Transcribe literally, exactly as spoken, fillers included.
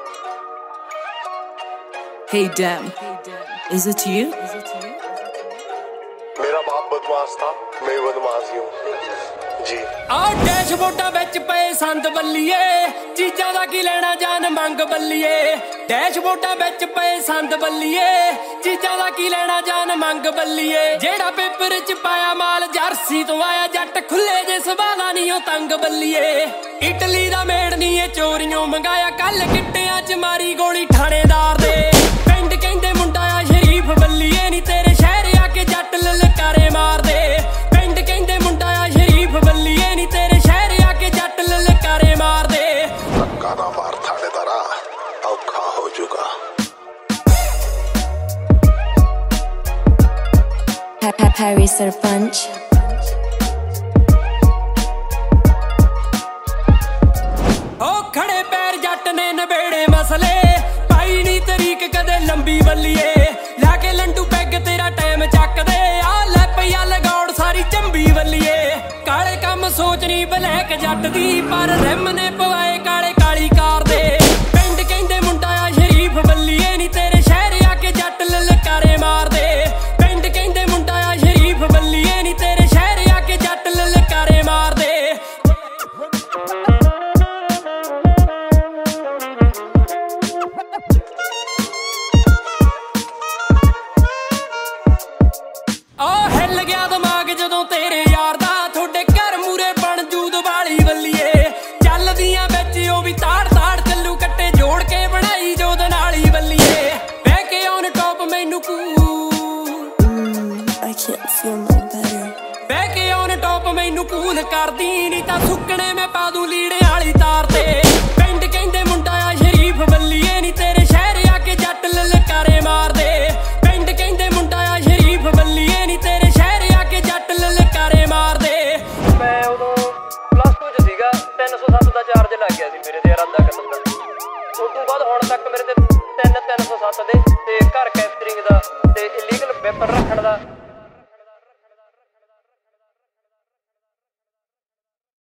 Hey damn, is it you? मेरा बाप बदमाश था, मैं बदमाश ही हूँ जी। आ डैशबोर्डा विच पए संद बल्लीए, चीज़ां दा की लेना जान मंग बल्लीए। डैशबोर्डा विच पए संद बल्लीए, चीज़ां दा की लेना जान मंग बल्लीए। जेड़ा पेपर च पाया माल जर्सी तो आया, जट खुले जे सवाला नी ओ तंग बल्लीए। इटली दा मेड़ नी ए चोरियों मंगाया, कल किट्टियां च मारी गोली थानेदार दे। पिंड कहंदे मुंडा आ शरीफ बल्लीए, नी तेरे शहर आके जट ललकारे मार दे। पिंड कहंदे मुंडा आ शरीफ बल्लीए, नी तेरे शहर आके जट ललकारे मार दे। धक्का ना मार थानेदारा, औखा हो चुका। Harry सरपंच ओ खड़े पैर जट ने नबेड़े मसले, पाई नी तरीक कदे लंबी बल्लीए। लाके लंडू पैग तेरा टाइम चक दे, आ ले पईया लगाउड़ सारी चंबी बल्लीए। काले कम सोचनी ब्लैक जट दी, पर रिम ने पवाए काले काली कार दे। पिंड कहंदे मुंडा आ शरीफ बल्लीए, नी तेरे शहर आके जट ललकारे मार दे। पिंड कहंदे मुंडा आ शरीफ बल्लीए, नी तेरे शहर आके जट ललकारे मार दे। आ हिल गया दिमाग जदों तेरे यार दा, थोड़े घर मूरे बन जूद वाली बल्लीए। चलदियां बिच ओ भी ताड़ ताड़ चलू, कट्टे जोड़ के बनाई जोद नाली बल्लीए। बह के ऑन टॉप मैनू I can't feel no better. बह के ऑन टॉप मैनू कूल करदी, नी तां सुकने मैं पा दूं लीड़े वाली तार ते। पिंड कहंदे मुंडा आ शरीफ बल्लीए, नी तेरे शहर आके जट ललकारे मार दे। पिंड कहंदे मुंडा आ शरीफ बल्लीए, नी तेरे शहर आके जट ललकारे मार दे। मैं उदों प्लस टू च सीगा, तीन सौ सत्त का चार्ज लग गया सी मेरे ते इरादा कतल दा। उस ਤੋਂ ਬਾਅਦ ਹੁਣ ਤੱਕ ਮੇਰੇ ਤੇ ਤਿੰਨ ਤਿੰਨ ਸੌ ਸੱਤ ਦੇ ਤੇ ਘਰ ਕੈਪਚਰਿੰਗ ਦਾ ਤੇ ਇਲੀਗਲ ਵੈਪਨ ਰੱਖਣ ਦਾ